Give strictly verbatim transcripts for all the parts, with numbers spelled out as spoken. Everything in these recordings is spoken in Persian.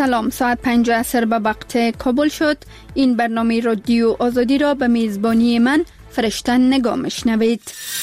سلام، ساعت پنج عصر به وقت کابل شد. این برنامه رادیو آزادی را به میزبانی من فرشته نگاه میشنوید.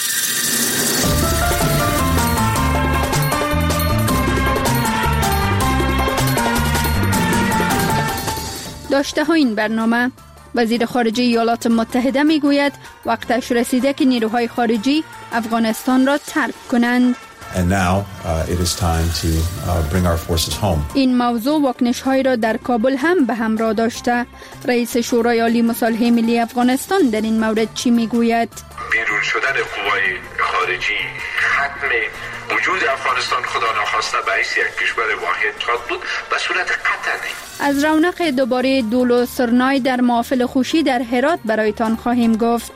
داشته ها این برنامه: وزیر خارجه ایالات متحده می گوید وقتش رسیده که نیروهای خارجی افغانستان را ترک کنند. And now uh, it is time to uh, bring our forces home. این موضوع واکنش های را در کابل هم به همراه داشته. رئیس شورای عالی مصالحه ملی افغانستان در این مورد چی می گوید؟ بیرون شدن قوای خارجی ختم وجود افغانستان خدا ناخواسته به حیث یک کشور واحد خواهد بود به صورت قطعی. از رونق دوباره دول و سرنای در محافل خوشی در هرات برایتان خواهیم گفت.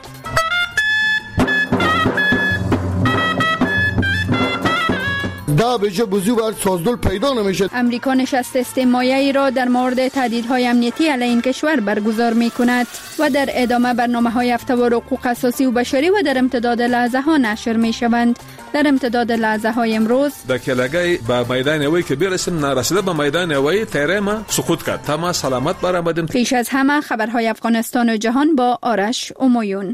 دا بشه بزرگ بر سازدول پیدا نمیشه. امریکا نشست استماعی را در مورد تهدیدهای امنیتی علیه این کشور برگزار می کند و در ادامه برنامه های هفته‌وار حقوق اساسی و بشری و در امتداد لحظه ها نشر می شوند. در امتداد لحظه های امروز در کلاگای با میدان هوایی که برسیم نرسیده به میدان هوایی تیره ما سقوط کرد تا ما سلامت برآمدیم. پیش از همه خبرهای افغانستان و جهان با آرش امویون.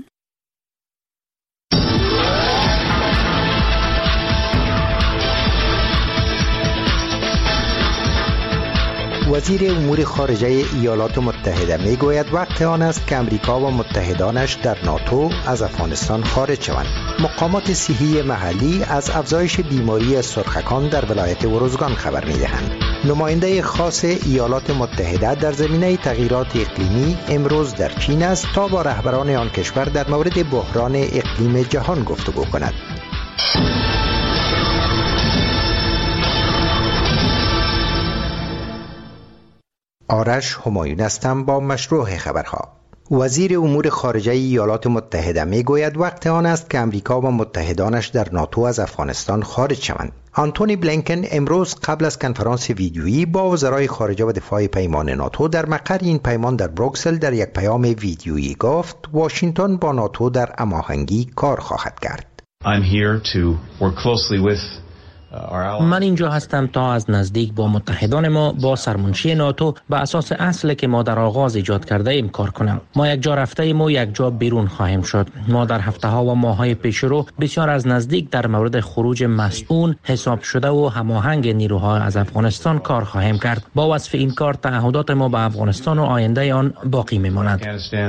وزیر امور خارجه ایالات متحده می گوید وقت آن است که امریکا و متحدانش در ناتو از افغانستان خارج شوند. مقامات صحی محلی از افزایش بیماری سرخکان در ولایت ارزگان خبر می دهند. نماینده خاص ایالات متحده در زمینه تغییرات اقلیمی امروز در چین است تا با رهبران آن کشور در مورد بحران اقلیم جهان گفتگو کند. آرش همایون هستم با مشروع خبرها. وزیر امور خارجه ایالات متحده می گوید وقت آن است که امریکا و متحدانش در ناتو از افغانستان خارج شوند. آنتونی بلینکن امروز قبل از کنفرانس ویدیویی با وزرای خارجه و دفاع پیمان ناتو در مقر این پیمان در بروکسل در یک پیام ویدیویی گفت واشنگتن با ناتو در هماهنگی کار خواهد کرد. I'm here to work closely with من اینجا هستم تا از نزدیک با متحدان ما با سرمنشی ناتو به اساس اصلی که ما در آغاز ایجاد کرده ایم کار کنم. ما یک جا رفته ایم و یک جا بیرون خواهیم شد. ما در هفته ها و ماه های پیش رو بسیار از نزدیک در مورد خروج مسئول حساب شده و هماهنگ نیروها از افغانستان کار خواهیم کرد. با وصف این کار تعهدات ما به افغانستان و آینده آن باقی میماند.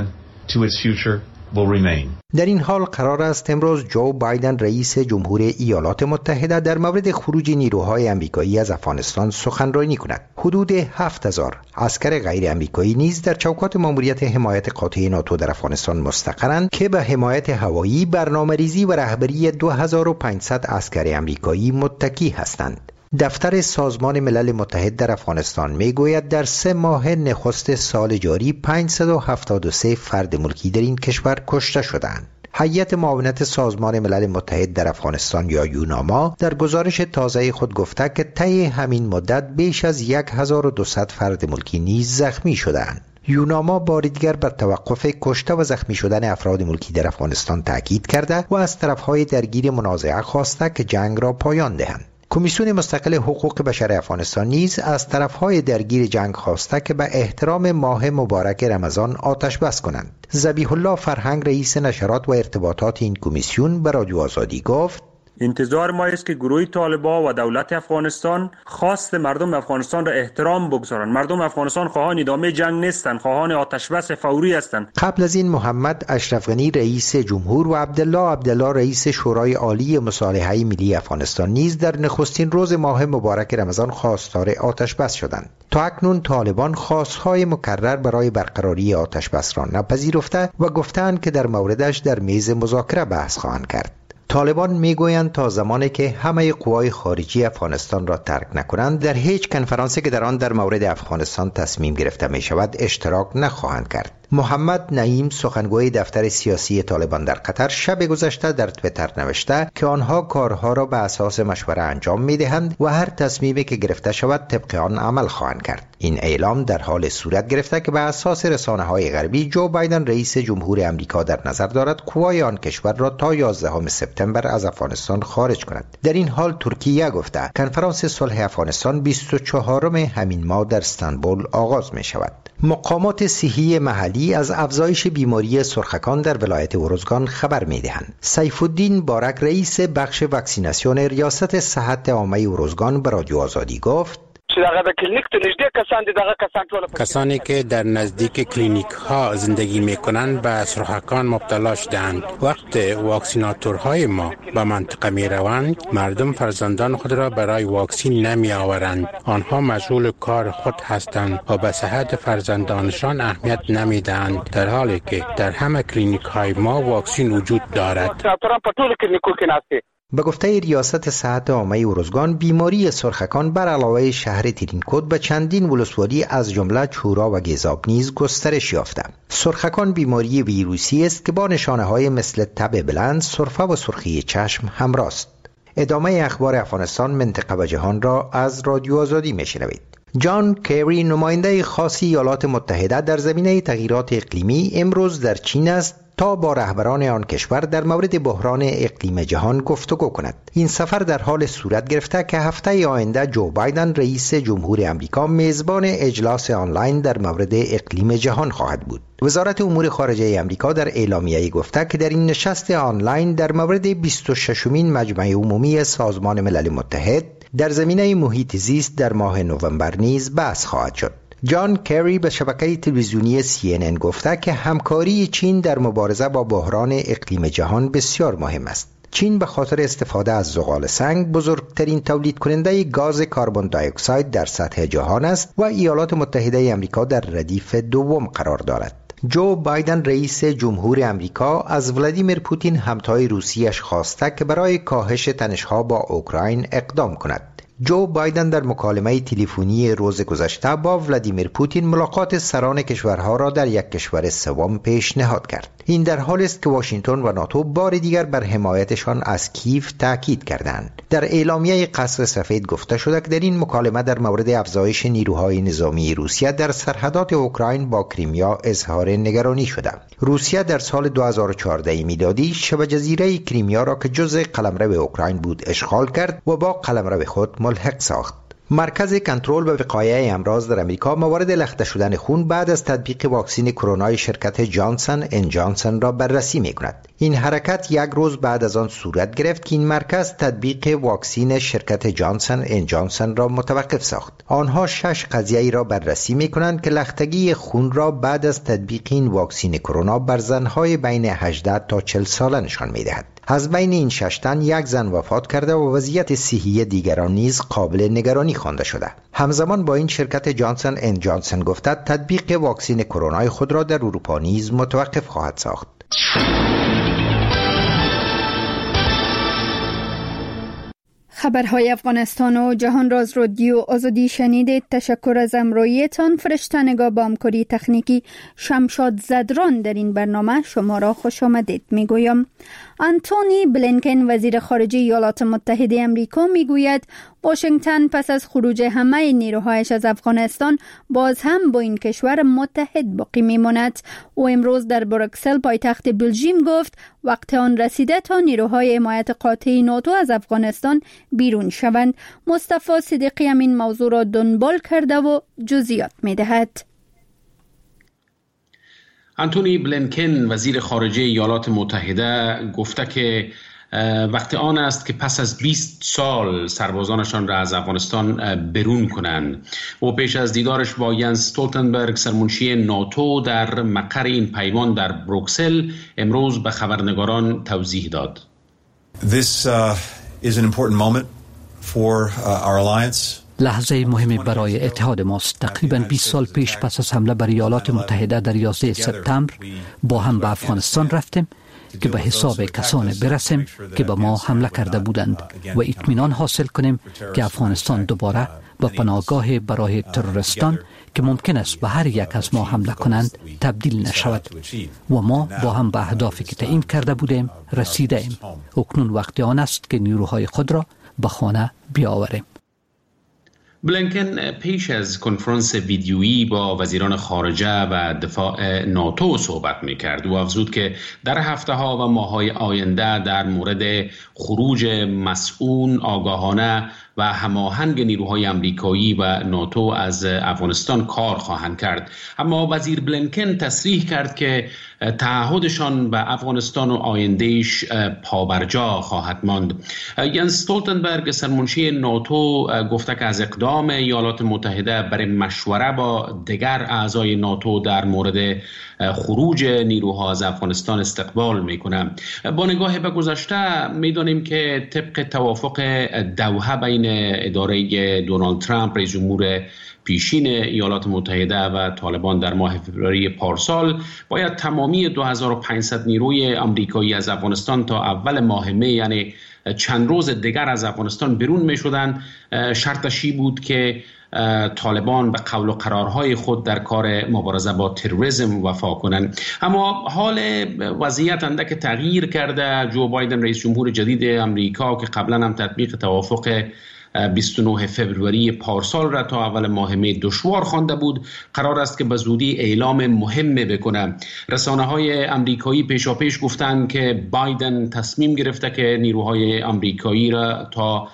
در این حال قرار است امروز جو بایدن رئیس جمهور ایالات متحده در مورد خروج نیروهای آمریکایی از افغانستان سخنرانی کند. حدود هفت هزار عسکر غیر آمریکایی نیز در چوکات ماموریت حمایت قاطع ناتو در افغانستان مستقرند که به حمایت هوایی، برنامه‌ریزی و رهبری دو هزار و پانصد عسکر آمریکایی متکی هستند. دفتر سازمان ملل متحد در افغانستان می گوید در سه ماه نخست سال جاری پانصد و هفتاد و سه فرد ملکی در این کشور کشته شدند. هیئت معاونت سازمان ملل متحد در افغانستان یا یوناما در گزارش تازه خود گفته که طی همین مدت بیش از هزار و دویست فرد ملکی نیز زخمی شدند. یوناما بار دیگر بر توقف کشته و زخمی شدن افراد ملکی در افغانستان تاکید کرده و از طرفهای درگیر منازعه خواسته که جنگ را پایان دهند. کمیسیون مستقل حقوق بشر افغانستان نیز از طرفهای درگیر جنگ خواسته که به احترام ماه مبارک رمضان آتش بس کنند. ذبیح الله فرهنگ رئیس نشرات و ارتباطات این کمیسیون به رادیو آزادی گفت انتظار ما است که گروه طالبان و دولت افغانستان خواست مردم افغانستان را احترام بگذارند. مردم افغانستان خواهان ادامه جنگ نیستند، خواهان آتش بس فوری هستند. قبل از این محمد اشرف غنی رئیس جمهور و عبدالله عبدالله رئیس شورای عالی مصالحه ملی افغانستان نیز در نخستین روز ماه مبارک رمضان خواستار آتش بس شدند. تا اکنون طالبان خواستهای مکرر برای برقراری آتش بس را نپذیرفته و گفتند که در موردش در میز مذاکره بحث خواهند کرد. طالبان میگویند تا زمانی که همه قوای خارجی افغانستان را ترک نکنند در هیچ کنفرانسی که در آن در مورد افغانستان تصمیم گرفته می شود اشتراک نخواهند کرد. محمد نعیم سخنگوی دفتر سیاسی طالبان در قطر شب گذشته در تویتر نوشته که آنها کارها را به اساس مشوره انجام می‌دهند و هر تصمیمی که گرفته شود طبق آن عمل خواهند کرد. این اعلام در حال صورت گرفته که به اساس رسانه‌های غربی جو بایدن رئیس جمهور آمریکا در نظر دارد قوای آن کشور را تا یازدهم سپتامبر از افغانستان خارج کند. در این حال ترکیه گفته کنفرانس صلح افغانستان بیست و چهارم همین ماه در استانبول آغاز می شود. مقامات صحی محلی از افزایش بیماری سرخکان در ولایت ارزگان خبر می دهند. سیف الدین بارک رئیس بخش واکسیناسیون ریاست صحت عامه ارزگان به رادیو آزادی گفت کسانی که در نزدیک کلینیک ها زندگی می کنند به سرخکان مبتلا شدند. وقت واکسیناتورهای ما به منطقه می روند، مردم فرزندان خود را برای واکسین نمی آورند. آنها مشغول کار خود هستند و به صحت فرزندانشان اهمیت نمی دهند، در حالی که در همه کلینیک های ما واکسین وجود دارد. به گفته ریاست صحت عامه ارزگان، بیماری سرخکان بر علاوه شهر ترینکوت به چندین ولسوالی از جمله چورا و گیزاب نیز گسترش یافته. سرخکان بیماری ویروسی است که با نشانه‌های مثل تب بلند، سرفه و سرخی چشم همراه است. ادامه اخبار افغانستان، منطقه و جهان را از رادیو آزادی میشنوید. جان کری، نماینده خاص ایالات متحده در زمینه تغییرات اقلیمی، امروز در چین است تا با رهبران آن کشور در مورد بحران اقلیم جهان گفتگو کند. این سفر در حال صورت گرفته که هفته آینده جو بایدن رئیس جمهور آمریکا میزبان اجلاس آنلاین در مورد اقلیم جهان خواهد بود. وزارت امور خارجه آمریکا در اعلامیه‌ای گفته که در این نشست آنلاین در مورد بیست و ششمین مجمع عمومی سازمان ملل متحد در زمینه محیط زیست در ماه نوامبر نیز بحث خواهد شد. جان کری به شبکه تلویزیونی سی ان ان گفته که همکاری چین در مبارزه با بحران اقلیم جهان بسیار مهم است. چین به خاطر استفاده از زغال سنگ بزرگترین تولید کننده گاز کربن دی اکساید در سطح جهان است و ایالات متحده آمریکا در ردیف دوم قرار دارد. جو بایدن رئیس جمهور آمریکا از ولادیمیر پوتین همتای روسیش خواسته که برای کاهش تنش‌ها با اوکراین اقدام کند. جو بایدن در مکالمه تلفنی روز گذشته با ولادیمیر پوتین ملاقات سران کشورها را در یک کشور سوم پیشنهاد کرد. این در حالی است که واشنگتن و ناتو بار دیگر بر حمایتشان از کیف تاکید کردند. در اعلامیه قصر سفید گفته شده که در این مکالمه در مورد افزایش نیروهای نظامی روسیه در سرحدات اوکراین با کریمیا اظهار نگرانی شده. روسیه در سال دو هزار و چهارده میلادی شبه جزیره کریمیا را که جزء قلمرو اوکراین بود اشغال کرد و با قلمرو خود ملحق ساخت. مرکز کنترل و وقایع امراض در امریکا موارد لخته شدن خون بعد از تطبیق واکسن کرونا شرکت جانسن اند جانسن را بررسی می‌کند. این حرکت یک روز بعد از آن صورت گرفت که این مرکز تطبیق واکسن شرکت جانسن اند جانسن را متوقف ساخت. آنها شش قضیه را بررسی می‌کنند که لختگی خون را بعد از تطبیق این واکسن کرونا بر زن‌های بین هجده تا چهل ساله نشان می‌دهد. از بین این شش تن یک زن وفات کرده و وضعیت صحی دیگران نیز قابل نگرانی خوانده شده. همزمان با این شرکت جانسن اند جانسن گفته تطبیق واکسن کرونا خود را در اروپا نیز متوقف خواهد ساخت. خبرهای افغانستان و جهان را از رادیو آزادی شنیدید. تشکر از همراهیتان. فرشته‌نگار با همکاری تکنیکی شمشاد زدران در این برنامه شما را خوش آمدید میگویم. آنتونی بلینکن وزیر خارجه ایالات متحده آمریکا میگوید واشنگتن پس از خروج همه نیروهایش از افغانستان باز هم با این کشور متحد باقی میماند. او امروز در بروکسل پایتخت بلژیم گفت وقت آن رسیده تا نیروهای حمایت قاطع ناتو از افغانستان بیرون شوند. مصطفی صدیقی همین موضوع را دنبال کرده و جزئیات میدهد. آنتونی بلینکن وزیر خارجه ایالات متحده گفته که وقت آن است که پس از بیست سال سربازانشان را از افغانستان برون کنند. و پیش از دیدارش با ینس استولتنبرگ سرمنشی ناتو در مقر این پیمان در بروکسل امروز به خبرنگاران توضیح داد. This uh, is an important moment for uh, our alliance. لحظه مهمی برای اتحاد ماست. تقریباً بیست سال پیش پس از حمله بر ایالات متحده در یازده سپتامبر با هم به افغانستان رفتیم که به حساب کسانی برسیم که به ما حمله کرده بودند و اطمینان حاصل کنیم که افغانستان دوباره به پناهگاه برای تروریستان که ممکن است به هر یک از ما حمله کنند تبدیل نشود و ما با هم به اهدافی که تعیین کرده بودیم رسیده ایم. اکنون وقت آن است که نیروهای خود را به خانه بیاوریم. بلینکن پیش از کنفرانس ویدیویی با وزیران خارجه و دفاع ناتو صحبت می‌کرد و افزود که در هفته‌ها و ماه‌های آینده در مورد خروج مسئول، آگاهانه و هماهنگ نیروهای آمریکایی و ناتو از افغانستان کار خواهند کرد. اما وزیر بلینکن تصریح کرد که تعهدشان به افغانستان و آیندهش پابرجا خواهد ماند. ینس استولتنبرگ سرمنشی ناتو گفته که از اقدام ایالات متحده برای مشوره با دیگر اعضای ناتو در مورد خروج نیروها از افغانستان استقبال میکنه. با نگاه به گذشته میدانیم که طبق توافق دوحه بین اداره دونالد ترامپ رئیس جمهور پیشین ایالات متحده و طالبان در ماه فوریه پارسال باید تمامی دو هزار و پانصد نیروی آمریکایی از افغانستان تا اول ماه می، یعنی چند روز دیگر، از افغانستان بیرون می شدند. شرطشی بود که طالبان به قول و قرارهای خود در کار مبارزه با تروریسم وفا کنند. اما حال وضعیت اندک تغییر کرده. جو بایدن رئیس جمهور جدید آمریکا که قبلا هم تطبیق توافق بیست و نه فوریه پارسال را تا اول ماه می دشوار خوانده بود، قرار است که به زودی اعلام مهم بکنه. رسانه های آمریکایی پیشاپیش گفتند که بایدن تصمیم گرفته که نیروهای آمریکایی را تا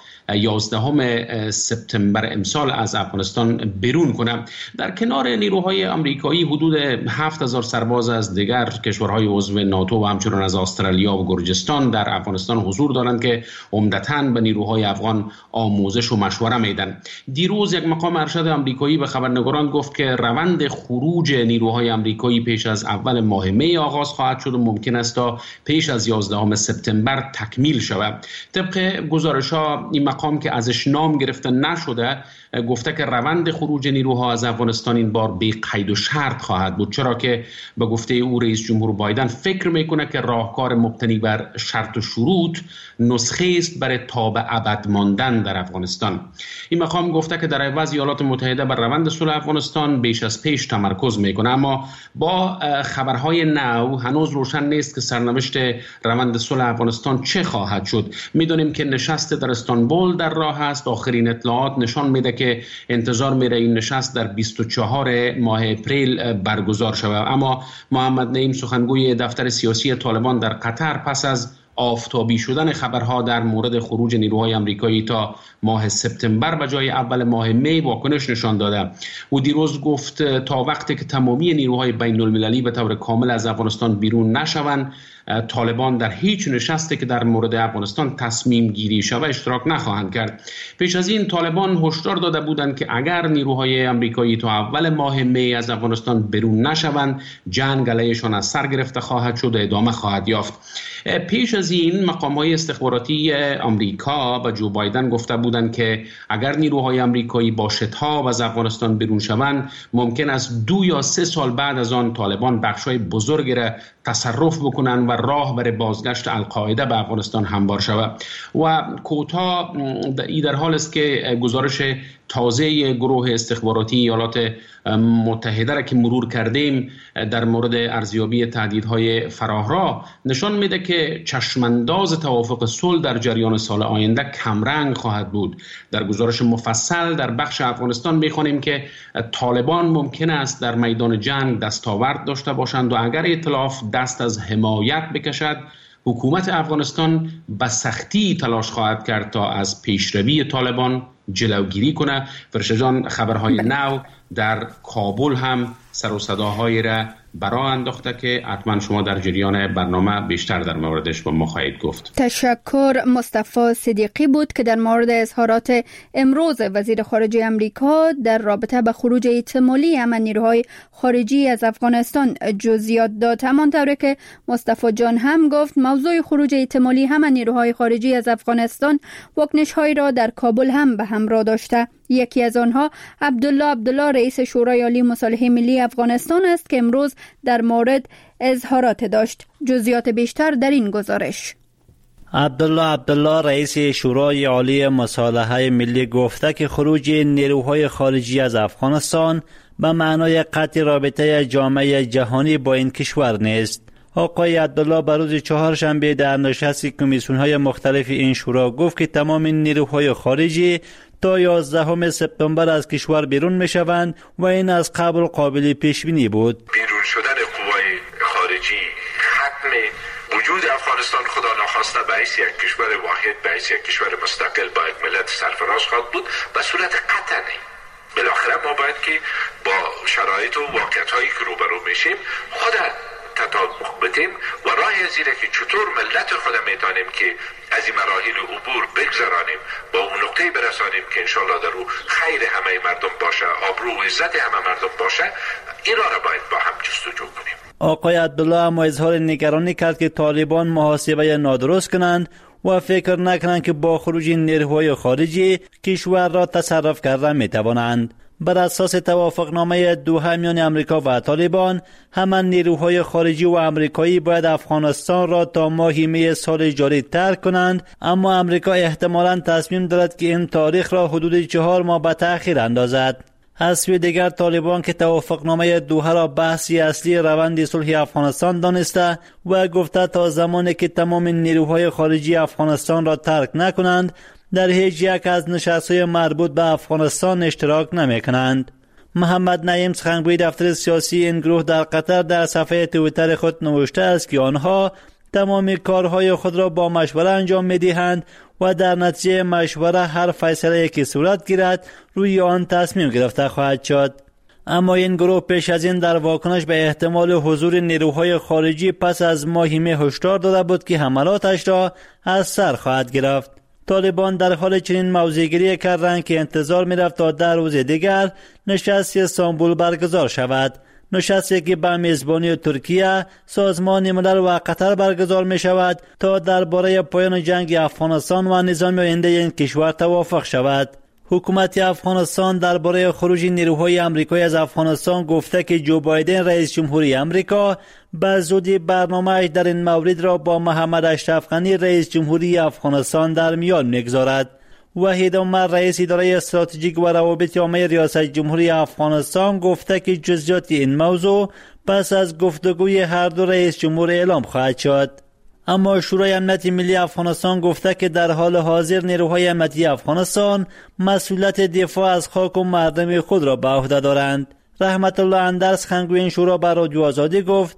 یازدهم سپتامبر امسال از افغانستان بیرون کنه. در کنار نیروهای آمریکایی حدود هفت هزار سرباز از دیگر کشورهای عضو ناتو و همچنین از استرالیا و گرجستان در افغانستان حضور دارند که عمدتاً به نیروهای افغان آموزش و مشوره میدن. دیروز یک مقام ارشد آمریکایی به خبرنگاران گفت که روند خروج نیروهای آمریکایی پیش از اول ماه می آغاز خواهد شد و ممکن است تا پیش از یازدهم سپتامبر تکمیل شود. طبق گزارش‌ها این مقام که ازش نام گرفته نشده گفته که روند خروج نیروها از افغانستان این بار بی قید و شرط خواهد بود، چرا که به گفته او رئیس جمهور بایدن فکر میکنه که راهکار مبتنی بر شرط و شروط نسخه است برای تا به ابد ماندن در افغانستان. این مقام گفته که در عوض ایالات متحده بر روند صلح افغانستان بیش از پیش تمرکز میکنه. اما با خبرهای نو هنوز روشن نیست که سرنوشت روند صلح افغانستان چه خواهد شد. میدونیم که نشست در استانبول در راه است. آخرین اطلاعات نشان میده که انتظار میره این نشست در بیست و چهارم ماه اپریل برگزار شود. اما محمد نعیم سخنگوی دفتر سیاسی طالبان در قطر پس از آفتابی شدن خبرها در مورد خروج نیروهای آمریکایی تا ماه سپتامبر به جای اول ماه می واکنش نشان داده. او دیروز گفت تا وقتی که تمامی نیروهای بین المللی به طور کامل از افغانستان بیرون نشوند، طالبان در هیچ نشستی که در مورد افغانستان تصمیم گیری شود اشتراک نخواهند کرد. پیش از این طالبان هشدار داده بودند که اگر نیروهای آمریکایی تا اول ماه می از افغانستان بیرون نشوند، جنگ علیهشان از سر گرفته خواهد شد و ادامه خواهد یافت. پیش از این مقام‌های استخباراتی آمریکا به جو بایدن گفته بودند که اگر نیروهای آمریکایی با شتاب از افغانستان بیرون شوند، ممکن است دو یا سه سال بعد از آن طالبان بخشای بزرگی را تصرف بکنند و راه برای بازگشت القاعده به افغانستان هموار شود. و کوتاه ای در حال است که گزارش تازه گروه استخباراتی ایالات متحده را که مرور کردیم در مورد ارزیابی تهدیدهای فراهراه نشان میده که چشمانداز توافق صلح در جریان سال آینده کمرنگ خواهد بود. در گزارش مفصل در بخش افغانستان میخوانیم که طالبان ممکن است در میدان جنگ دستاورد داشته باشند و اگر ائتلاف دست از حمایت بکشد، حکومت افغانستان به سختی تلاش خواهد کرد تا از پیشروی طالبان جلوگیری کنه. فرشته جان، خبرهای نو در کابل هم سر و صداهایی را برای انداخته که حتما شما در جریان برنامه بیشتر در موردش با ما خواهید گفت. تشکر. مصطفی صدیقی بود که در مورد اظهارات امروز وزیر خارجه امریکا در رابطه به خروج احتمالی همه نیروهای خارجی از افغانستان جزئیات داد. همانطور که مصطفی جان هم گفت، موضوع خروج احتمالی همه نیروهای خارجی از افغانستان واکنش‌هایی را در کابل هم به همراه داشته. یکی از آنها عبدالله عبدالله رئیس شورای عالی مصالحه ملی افغانستان است که امروز در مورد اظهارات داشت. جزئیات بیشتر در این گزارش. عبدالله عبدالله رئیس شورای عالی مصالحه ملی گفته که خروج نیروهای خارجی از افغانستان به معنای قطع رابطه جامعه جهانی با این کشور نیست. آقای عبدالله بر روز چهارشنبه در نشست کمیسیون‌های مختلف این شورا گفت که تمام نیروهای خارجی تا یازدهم سپتامبر از کشور بیرون میشوند و این از قبل قابل پیش بینی بود. بیرون شدن قوای خارجی ختم وجود افغانستان خدا ناخواسته به حیث یک کشور واحد، به حیث یک کشور مستقل با یک ملت سرفراز خواهد بود به صورت قطعی. بالاخره ما باید که با شرایط و واقعیت‌هایی که روبرو میشیم خود تطابق بدیم و راه زیره که چطور ملت خود میتونیم که از این مراحل عبور بگذرانیم با اون نقطه برسانیم که انشالله در او خیر همه مردم باشه، آبرو و عزت همه مردم باشه، این را باید با هم جستجو کنیم. آقای عبدالله اما اظهار نگرانی کرد که طالبان محاسبه نادرست کنند و فکر نکنند که با خروج نیروهای خارجی کشور را تصرف کرده میتوانند. بر اساس توافقنامه دوحه میان امریکا و طالبان، همان نیروهای خارجی و امریکایی باید افغانستان را تا ماه می سال جاری ترک کنند، اما امریکا احتمالاً تصمیم دارد که این تاریخ را حدود چهار ماه به تأخیر اندازد. از سوی دیگر طالبان که توافقنامه دوحه را بحثی اصلی روند صلح افغانستان دانسته و گفته تا زمانی که تمام نیروهای خارجی افغانستان را ترک نکنند در هیچ یک از نشست‌های مربوط به افغانستان اشتراک نمی کنند. محمد نعیم سخنگوی دفتر سیاسی این گروه در قطر در صفحه توییتر خود نوشته است که آنها تمام کارهای خود را با مشوره انجام می دهند و در نتیجه مشوره هر فیصله که صورت گیرد روی آن تصمیم گرفته خواهد شد. اما این گروه پیش از این در واکنش به احتمال حضور نیروهای خارجی پس از ماه می هشدار داده بود که حملاتش را از سر خواهد گرفت. طالبان در حال چنین موضع‌گیری کردند که انتظار می‌رفت تا در روز دیگر نشست استانبول برگزار شود. نشستی که به میزبانی ترکیه، سازمان ملل و قطر برگزار می شود تا درباره پایان جنگ افغانستان و نظام آینده این کشور توافق شود. حکومت افغانستان درباره خروج نیروهای آمریکایی از افغانستان گفته که جو بایدن رئیس جمهوری آمریکا به زودی برنامه‌اش در این مورد را با محمد اشرف غنی رئیس جمهوری افغانستان در میان می‌گذارد. وحید عمر رئیس اداره استراتژیک و روابط عامه ریاست جمهوری افغانستان گفته که جزئیات این موضوع پس از گفتگوی هر دو رئیس جمهور اعلام خواهد شد. اما شورای امنیت ملی افغانستان گفته که در حال حاضر نیروهای امنیتی افغانستان مسئولیت دفاع از خاک و مردم خود را به عهده دارند. رحمت الله اندرس سخنگوی این شورا بر رادیو آزادی گفت: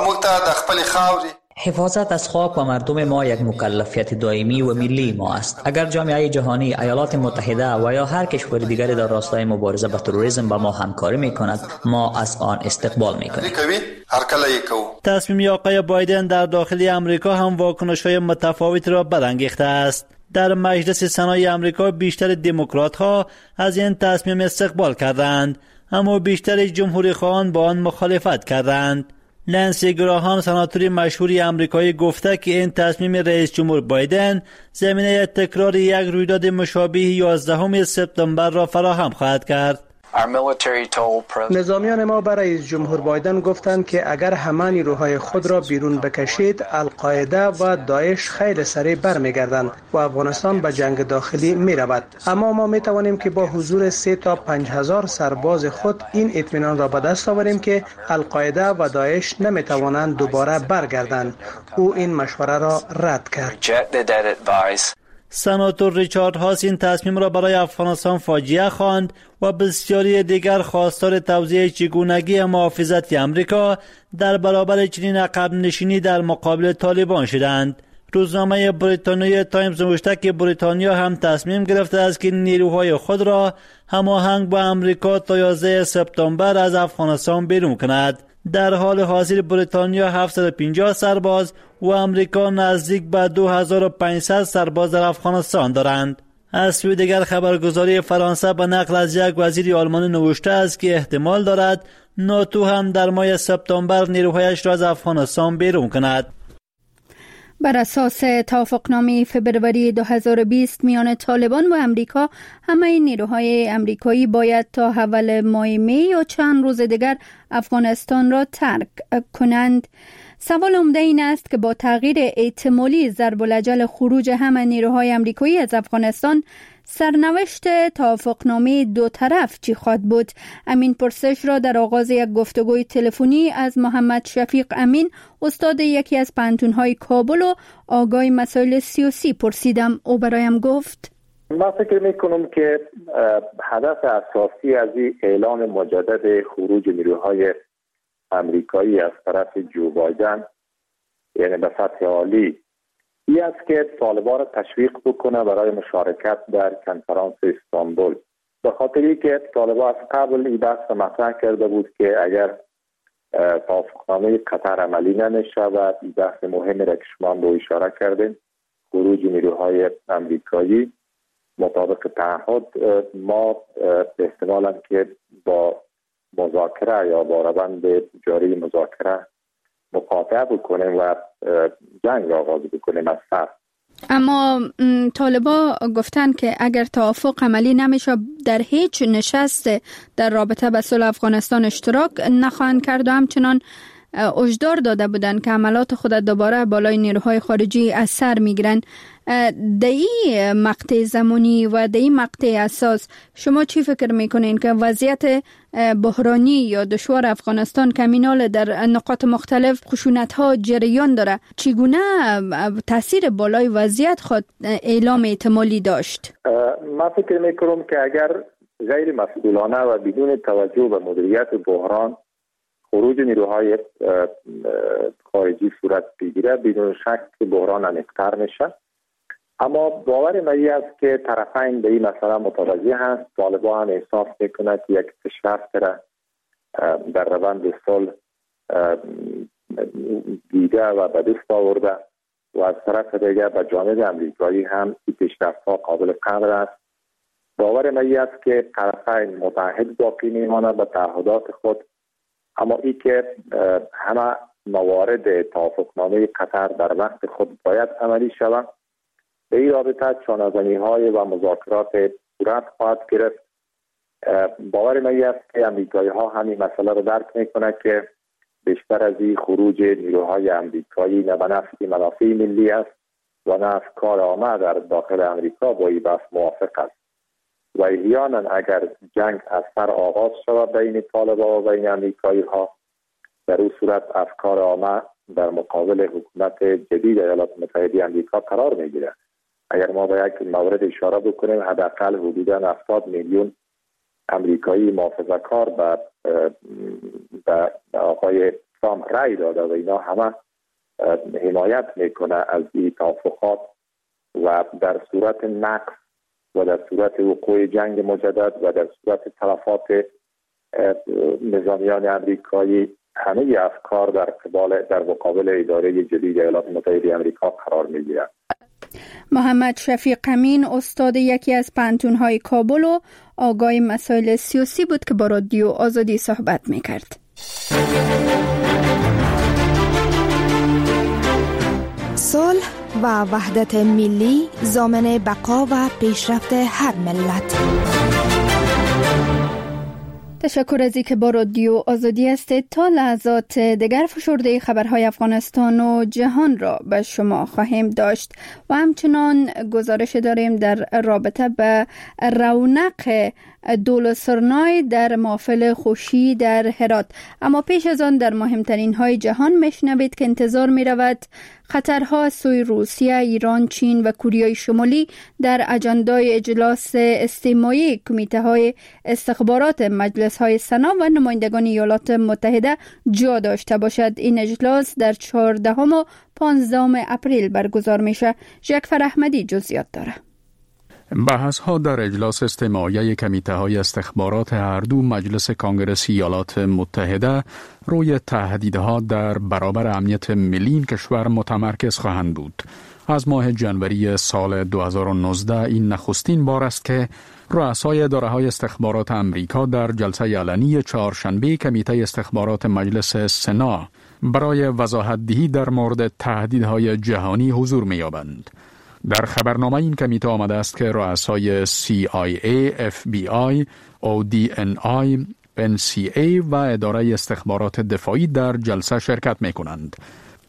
حفاظت از خاک و مردم ما یک مکلفیت دائمی و ملی ما است. اگر جامعه جهانی، ایالات متحده و یا هر کشور دیگری در راستای مبارزه با تروریسم با ما همکاری میکند، ما از آن استقبال میکنیم. تصمیم آقای بایدن در داخل امریکا هم واکنش‌های متفاوتی را برانگیخته است. در مجلس سنای امریکا بیشتر دموکرات ها از این تصمیم استقبال کردند، اما بیشتر جمهوری خواهان با آن مخالفت کردند. نانسی گراهام سناتوری مشهوری آمریکایی گفته که این تصمیم رئیس جمهور بایدن زمینه تکرار یک رویداد مشابه یازدهم سپتامبر را فراهم خواهد کرد. نظامیان ما برای رئیس جمهور بایدن گفتند که اگر همه نیروهای خود را بیرون بکشید، القاعده و داعش خیلی سریع برمیگردند و افغانستان به جنگ داخلی می رود. اما ما می توانیم که با حضور سه تا پنج هزار سرباز خود این اطمینان را به دست آوریم که القاعده و داعش نمی توانند دوباره برگردند. او این مشوره را رد کرد. سناتور ریچارد هاس این تصمیم را برای افغانستان فاجعه خواند و بسیاری دیگر خواستار توضیح چگونگی محافظت امریکا در برابر چنین عقب نشینی در مقابل طالبان شدند. روزنامه بریتانیای تایمز نوشته که بریتانیا هم تصمیم گرفته است که نیروهای خود را هماهنگ با امریکا تا یازده سپتامبر از افغانستان بیرون کند. در حال حاضر بریتانیا هفتصد و پنجاه سرباز و امریکا نزدیک به دو هزار و پانصد سرباز در افغانستان دارند. از سوی دیگر خبرگزاری فرانسه به نقل از یک وزیر آلمانی نوشته است که احتمال دارد ناتو هم در ماه سپتامبر نیروهایش را از افغانستان بیرون کند. بر اساس توافقنامه فبروری دو هزار و بیست میان طالبان و امریکا، همه نیروهای امریکایی باید تا اول ماه می یا چند روز دیگر افغانستان را ترک کنند. سوال عمده این است که با تغییر احتمالی ضرب الاجل خروج همه نیروهای امریکایی از افغانستان، سرنوشت توافقنامه دو طرف چی خواهد بود؟ امین پرسش را در آغاز یک گفتگوی تلفنی از محمد شفیق امین، استاد یکی از پانتون‌های کابل و آگاه مسائل سیاسی پرسیدم. او برایم گفت: من فکر میکنم که هدف اساسی از این اعلان مجدد خروج نیروهای امریکایی از طرف جو بایدن، یعنی به سطح عالی، این است که طالبان را تشویق بکنه برای مشارکت در کنفرانس استانبول. به خاطری که طالبان از قبل این بحث مطرح کرده بود که اگر توافقنامه قطر عملی نمیشه و این بحث مهمی را که شما رو اشاره کردین، خروج نیروهای امریکایی مطابق تعهد، ما احتمالاً که با مذاکره یا با روند جاری مذاکره مقاطعه بکنیم و جنگ را آغاز بکنیم از سر. اما طالبا گفتن که اگر توافق عملی نمیشه در هیچ نشست در رابطه به صلح افغانستان اشتراک نخواهند کرد و همچنان هشدار داده بودند که عملات خود دوباره بالای نیروهای خارجی از سر میگیرن. در این مقطع زمانی و در این مقطع اساس شما چی فکر میکنین که وضعیت بحرانی یا دشوار افغانستان کمینال در نقاط مختلف خشونت ها جریان داره، چگونه تاثیر بالای وضعیت خود اعلام احتمالی داشت؟ من فکر میکنم که اگر غیر مسئولانه و بدون توجه به مدیریت بحران خروج نیروهای خارجی صورت بگیره، بدون شک بحران عمیق‌تر میشه. اما باور من است که طرفین به این مسئله متوجه هست. طالبان هم احساس میکنه که یک پیشرفت را در روند صلح دیده و به دست آورده و از طرف دیگر به جانب امریکایی هم این پیشرفت‌ها قابل قدر است. باور من است که طرفین متحد باقی میمانند به تعهدات خود، اما ای که همه موارد توافقنامه قطر در وقت خود باید عملی شود. به این رابطه چانه‌زنی های و مذاکرات صورت خواهد گرفت. باور من است که امریکایی ها همین مسئله رو درک میکنه که بیشتر از این خروج نیروهای امریکایی نه به نفع منافع ملی است و نه افکار عامه در داخل امریکا با این بحث موافق است و احیانا اگر جنگ از سر آغاز شود بین طالبان و بین امریکایی ها، در اون صورت افکار عامه در مقابل حکومت جدید ایالات متحده امریکا قرار میگیره. اگر ما به یک مورد اشاره بکنیم، حداقل حدوداً هفتاد میلیون امریکایی محافظه‌کار به به آقای ترامپ رای داده و اینا همه حمایت میکنه از این توافقات و در صورت نقص و در صورت وقوع جنگ مجدد و در صورت تلفات نظامیان امریکایی همه افکار در قبال در مقابل اداره جدید ایالات متحده امریکا قرار میگیرند. محمد شفیق امین، استاد یکی از پانتون‌های کابل و آگاه مسائل سیاسی بود که با رادیو آزادی صحبت میکرد. صلح و وحدت ملی ضامن بقا و پیشرفت هر ملت. تشکر از اینکه با رادیو آزادی هستید. تا لحظات دیگر فشرده خبرهای افغانستان و جهان را به شما خواهیم داشت و همچنان گزارش داریم در رابطه به رونق دول سرنای در محفل خوشی در هرات. اما پیش از آن در مهمترین های جهان میشنوید که انتظار می رود خطرها از سوی روسیه، ایران، چین و کره شمالی در اجندای اجلاس استماعی کمیته های استخبارات مجلس های سنا و نمایندگان ایالات متحده جا داشته باشد. این اجلاس در چهاردهم و پانزدهم اپریل برگزار میشه. جعفر احمدی جزئیات داره. بحث ها در اجلاس استماعی کمیته های استخبارات هر دو مجلس کانگرس ایالات متحده روی تهدیدها در برابر امنیت ملی کشور متمرکز خواهند بود. از ماه جنوری سال دو هزار و نوزده این نخستین بار است که رؤسای اداره‌های استخبارات امریکا در جلسه علنی چهارشنبه کمیته استخبارات مجلس سنا برای وضاحت دهی در مورد تهدیدهای جهانی حضور می‌یابند. در خبرنامه این کمیته آمده است که رؤسای سی آی ای، اف بی آی، او دی ان آی، ان سی ای و اداره استخبارات دفاعی در جلسه شرکت می کنند.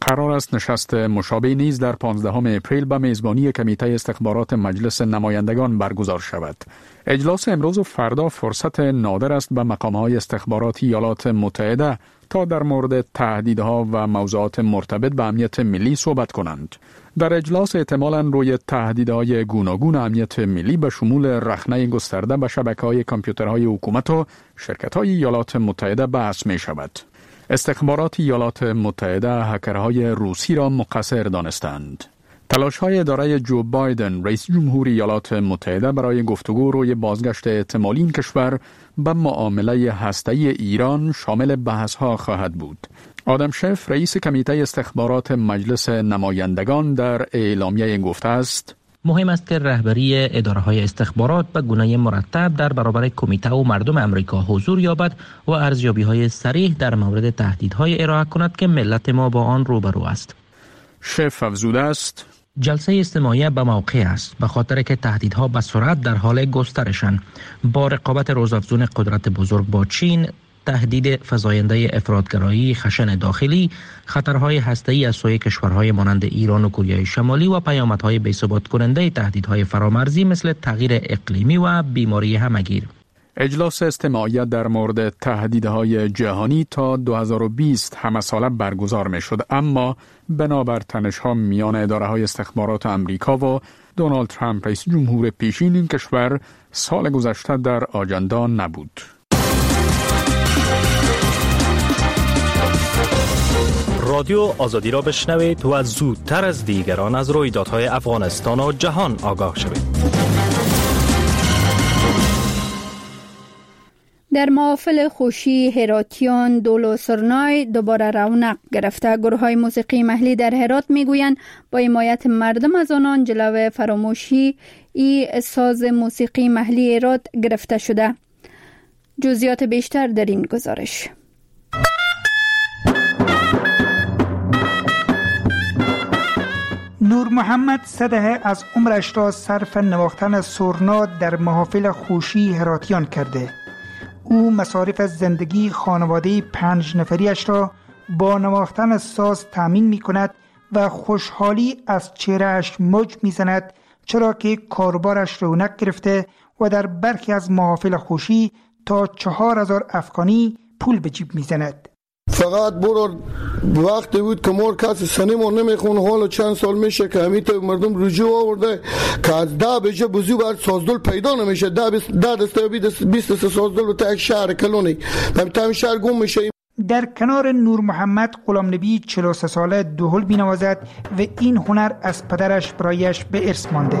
قرار است نشست مشابه نیز در پانزدهم اپریل به میزبانی کمیته استخبارات مجلس نمایندگان برگزار شود. اجلاس امروز و فردا فرصت نادر است به مقام‌های استخباراتی ایالات متحده تا در مورد تهدیدها و موضوعات مرتبط به امنیت ملی صحبت کنند. در اجلاس احتمالاً روی تهدیدهای گوناگون امنیت ملی به شمول رخنه گسترده به شبکه‌های کامپیوترهای حکومت و شرکت‌های ایالات متحده بحث می شود. استخبارات ایالات متحده هکرهای روسی را مقصر دانستند. تلاش‌های اداره جو بایدن رئیس جمهور ایالات متحده برای گفتگو روی بازگشت احتمالی این کشور به معامله هسته‌ای ایران شامل بحث‌ها خواهد بود. آدم شف رئیس کمیته استخبارات مجلس نمایندگان در اعلامیه گفته است: مهم است که رهبری اداره‌های استخبارات به گونه مرتب در برابر کمیته و مردم امریکا حضور یابد و ارزیابی‌های صریح در مورد تهدیدهای ارائه کند که ملت ما با آن روبرو است. شف افزوده است: جلسه استماعی به موقع است به خاطر که تهدیدها به سرعت در حال گسترشند. با رقابت روزافزون قدرت بزرگ با چین، تهدید فزاینده افراطگرایی خشن داخلی، خطرهای هسته‌ای از سوی کشورهای مانند ایران و کره شمالی و پیامدهای بی‌ثبات کننده تهدیدهای فرامرزی مثل تغییر اقلیمی و بیماری همگیر. اجلاس استماعی در مورد تهدیدهای جهانی تا دو هزار و بیست همه ساله برگزار می شد، اما بنابر تنش‌ها میان اداره‌های استخبارات امریکا و دونالد ترامپ رئیس جمهور پیشین این کشور سال گذشته در آجندا نبود. رادیو آزادی را بشنوید و زودتر از دیگران از رویدادهای افغانستان و جهان آگاه شوید. در محافل خوشی هراتیان دول و سرنای دوباره رونق گرفته. گروه های موسیقی محلی در هرات میگویند با حمایت مردم از آنان جلوه فراموشی ای ساز موسیقی محلی هرات گرفته شده. جزئیات بیشتر در این گزارش. نور محمد صدهه از عمرش را صرف نواختن سرنا در محافل خوشی هراتیان کرده. او مصارف زندگی خانواده پنج نفریش را با نواختن ساز تامین می کند و خوشحالی از چهرهش موج می زند، چرا که کاربارش رونق گرفته و در برخی از محافل خوشی تا چهار هزار افغانی پول به جیب می زند. فقط برو وقتی بود که مور کسی سنیمون نمیخون، حالا چند سال میشه که همیت مردم رجوع آورده که از ده بجه بزیو باید سازدول پیدا نمیشه. ده دسته بیست سازدول و تا یک شهر کلونی تا شهر گم میشه. در کنار نور محمد غلام نبی چهل و سه ساله دهل بینوازد و این هنر از پدرش برایش به ارث مانده.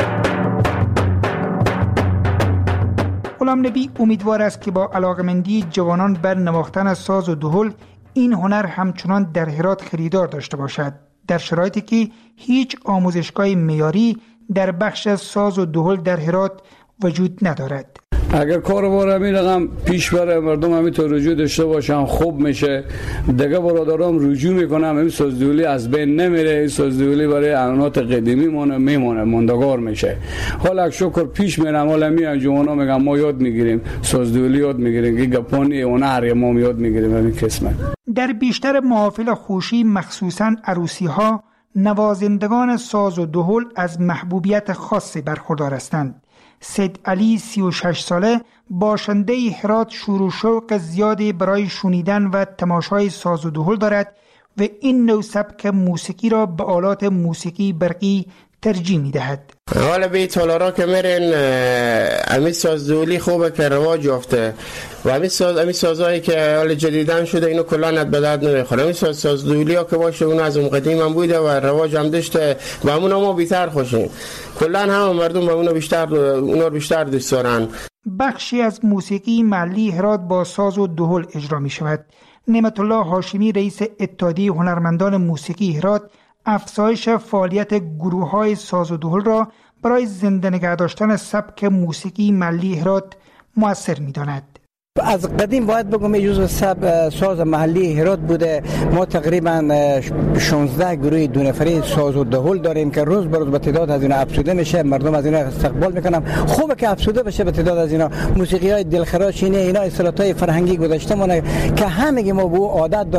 غلام نبی امیدوار است که با علاقمندی جوانان بر نواختن ساز و دهل این هنر همچنان در هرات خریدار داشته باشد، در شرایطی که هیچ آموزشگاه معیاری در بخش ساز و دهل در هرات وجود ندارد. اگر کاروبار همین رقم پیش بره، مردم همینطور رجوع داشته باشن، خوب میشه. دیگه برادرام رجوع میکنم، این سازدولی از بین نمیره. این سازدولی برای عنعنات قدیمی مونه میمونه، موندگار میشه. حالا شکر پیش میرم، حالا میان جوانا میگم ما یاد میگیریم، سازدولی یاد میگیریم، که گپانی هنر ما یاد میگیریم. همین قسمت در بیشتر محافل خوشی مخصوصاً عروسی ها نوازندگان ساز و دهل از محبوبیت خاصی برخوردار هستند. سید علی سی و شش ساله باشنده هرات شور و شوق زیادی برای شنیدن و تماشای ساز و دهل دارد و این نوع سبک موسیقی را به آلات موسیقی برقی ترجیح می دهد. حالا به تالارا که میرن امی سازدولی خوبه که رواج یافته و امی ساز امی سازایی که حالا جدیدن شده اینو کلا به درد نمیخوره. امی ساز سازدولی ها که باشه اون از اون قدیم هم بوده و رواج هم داشته و همون ما بیشتر خوشیم. کلا هم مردم به اونو بیشتر اونو بیشتر دوست دارن. بخشی از موسیقی محلی هرات با ساز و دهل اجرا می شود. نعمت الله هاشمی رئیس اتحادیه هنرمندان موسیقی هرات افزایش فعالیت گروه‌های ساز و دهل را برای زنده نگه داشتن سبک موسیقی محلی هرات مؤثر می‌داند. از قدیم باید بگم جزو سب ساز محلی هرات بوده. ما تقریبا شانزده گروه دو نفری ساز و دهل داریم که روز به روز به تعداد از اینا افزوده میشه، مردم از اینا استقبال میکنن. خوبه که افزوده بشه به تعداد از اینا. موسیقی های دلخراش اینه، اینا اصالتای فرهنگی گذشته مونه که همگی ما به عادت داریم.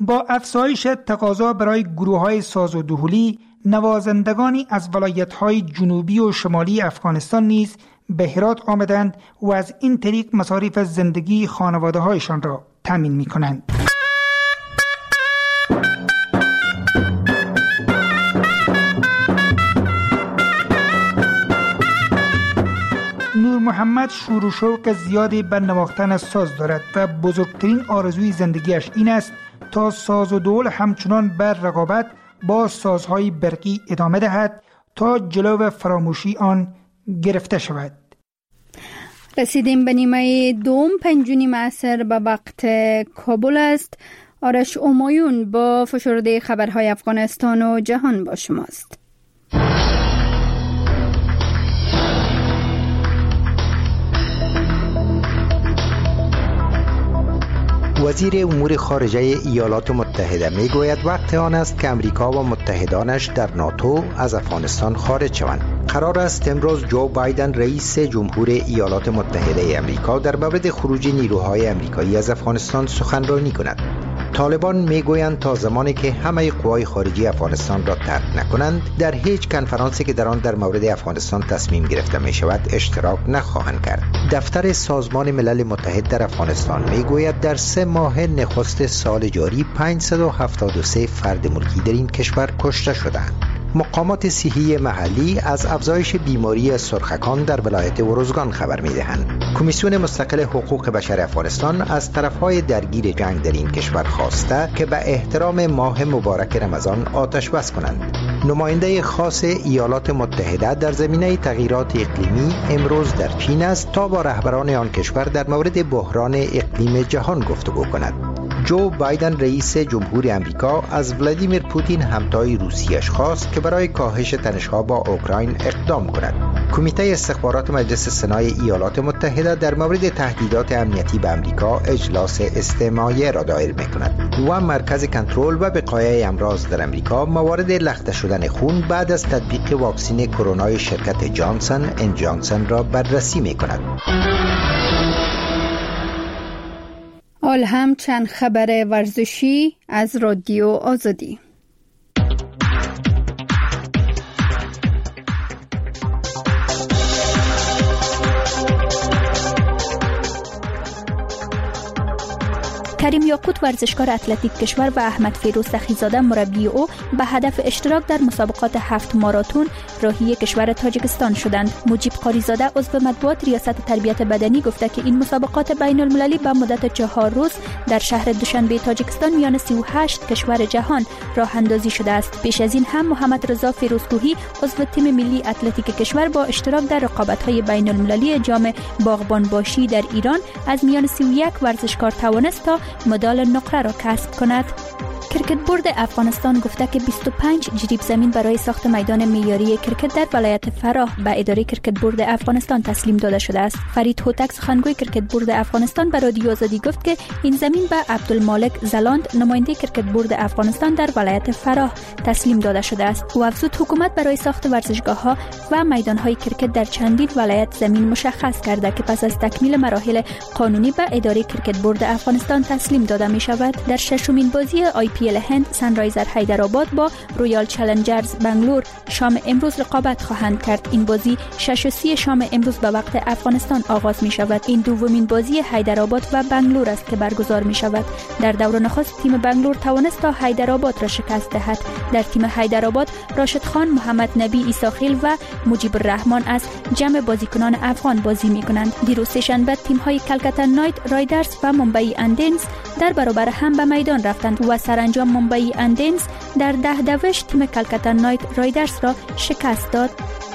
با افزایش تقاضا برای گروه‌های ساز و دهلی، نوازندگانی از ولایت‌های جنوبی و شمالی افغانستان نیز به هرات آمدند و از این طریق مصارف زندگی خانواده‌هایشان را تامین می‌کنند. نور محمد شور و شوق زیادی به نواختن ساز دارد و بزرگترین آرزوی زندگیش این است تا ساز و دهل همچنان بر رقابت با سازهای برقی ادامه دهد تا جلو فراموشی آن گرفته شود. رسیدیم به نیمه دوم. پنجونی معصر به وقت کابل است. آرش امایون با فشرده خبرهای افغانستان و جهان با شماست. وزیر امور خارجه ایالات متحده می گوید وقت آن است که امریکا و متحدانش در ناتو از افغانستان خارج شوند. قرار است امروز جو بایدن رئیس جمهور ایالات متحده امریکا در مورد خروج نیروهای امریکایی از افغانستان سخنرانی کند. طالبان میگویند تا زمانی که همه قوای خارجی افغانستان را ترک نکنند در هیچ کنفرانسی که در آن در مورد افغانستان تصمیم گرفته می شود اشتراک نخواهند کرد. دفتر سازمان ملل متحد در افغانستان میگوید در سه ماه نخست سال جاری پانصد و هفتاد و سه فرد ملکی در این کشور کشته شدند. مقامات صحی محلی از افزایش بیماری سرخکان در ولایت اروزگان خبر می‌دهند. کمیسیون مستقل حقوق بشر افغانستان از طرف‌های درگیر جنگ در این کشور خواسته که به احترام ماه مبارک رمضان آتش بس کنند. نماینده خاص ایالات متحده در زمینه تغییرات اقلیمی امروز در چین است تا با رهبران آن کشور در مورد بحران اقلیم جهان گفتگو کند. جو بایدن رئیس جمهور امریکا از ولادیمیر پوتین همتای روسیه‌اش خواست که برای کاهش تنش‌ها با اوکراین اقدام کند. کمیته استخبارات مجلس سنای ایالات متحده در مورد تهدیدات امنیتی به امریکا اجلاس استماعی را دایر می‌کند و مرکز کنترل و وقایع امراض در امریکا موارد لخته شدن خون بعد از تطبیق واکسن کرونا شرکت جانسون اند جانسون را بررسی می‌کند. حال هم چند خبر ورزشی از رادیو آزادی. کریم یاقوت ورزشکار اتلتیک کشور و احمد فیروز سخیزاده مربی او به هدف اشتراک در مسابقات هفت ماراتون راهی کشور تاجیکستان شدند. مجیب قاریزاده عضو مطبوعات ریاست تربیت بدنی گفته که این مسابقات بین المللی به مدت چهار روز در شهر دوشنبه تاجیکستان میان سی و هشت کشور جهان راه اندازی شده است. پیش از این هم محمد رضا فیروزکوهی عضو تیم ملی اتلتیک کشور با اشتراک در رقابت‌های بین المللی جام باغبان باشی در ایران از میان سی و یک ورزشکار توانست تا مدال نقره را کسب کند. کرکت بورد افغانستان گفته که بیست و پنج جریب زمین برای ساخت میدان معیاری کرکت در ولایت فراه به اداره کرکت بورد افغانستان تسلیم داده شده است. فرید هوتک سخنگوی کرکت بورد افغانستان به رادیو آزادی گفت که این زمین به عبدالمالک زلاند نماینده کرکت بورد افغانستان در ولایت فراه تسلیم داده شده است. او افزود حکومت برای ساخت ورزشگاه‌ها و میدان‌های کرکت در چندین ولایت زمین مشخص کرده که پس از تکمیل مراحل قانونی به اداره کرکت بورد افغانستان تسلیم داده می شود. در ششمین بازی آی پی ال هند سنرایزر حیدرآباد با رویال چالنجرز بنگلور شام امروز رقابت خواهند کرد. این بازی شش و سی شام امروز به وقت افغانستان آغاز می شود. این دومین بازی حیدرآباد و بنگلور است که برگزار می شود. در دور نخست تیم بنگلور توانست تا حیدرآباد را شکست دهد. در تیم حیدرآباد راشد خان، محمد نبی ایساخیل و مجیب الرحمن از جمع بازیکنان افغان بازی می کنند. دیروز سه‌شنبه تیم های کلکتا نایت رایدرز و ممبئی اندینز در برابر هم به میدان رفتند و سرانجام ممبئی اندینز در ده دوش تیم کلکتا نایت رایدرز را شکست داد.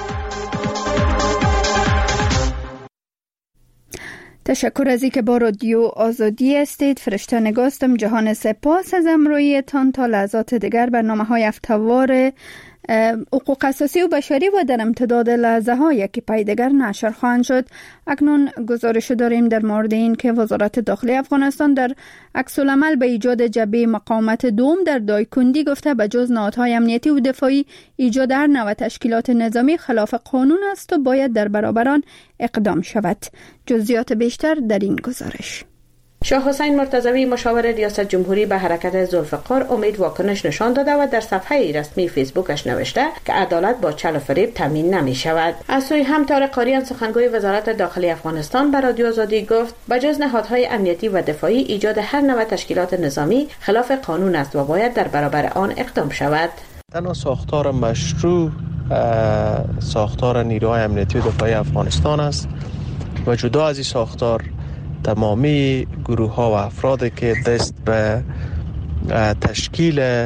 تشکر از اینکه با رادیو آزادی هستید. فرشته نگاستم. جهان سپاس از امرویتان. تا لحظات دیگر برنامه‌های هفته‌وار حقوق اساسی و بشری و در امتداد لحظه های که پای دیگر نشر خواهند شد. اکنون گزارش داریم در مورد این که وزارت داخلی افغانستان در عکس العمل به ایجاد جبهه مقاومت دوم در دایکندی گفته به جز نهادهای امنیتی و دفاعی ایجاد هر نوع تشکیلات نظامی خلاف قانون است و باید در برابر آن اقدام شود. جزئیات بیشتر در این گزارش. شاه حسین مرتضوی مشاور ریاست جمهوری به حرکت ذوالفقار امید واکنش نشان داده و در صفحه رسمی فیسبوکش نوشته که عدالت با چل و فریب تامین نمی شود. از سوی هم طارق قاریان سخنگوی وزارت داخلی افغانستان به رادیو آزادی گفت بجز نهادهای امنیتی و دفاعی ایجاد هر نوع تشکیلات نظامی خلاف قانون است و باید در برابر آن اقدام شود. تنها ساختار مشروع ساختار نیروهای امنیتی و دفاعی افغانستان است و جدا از این ساختار تمامی گروه ها و افرادی که دست به تشکیل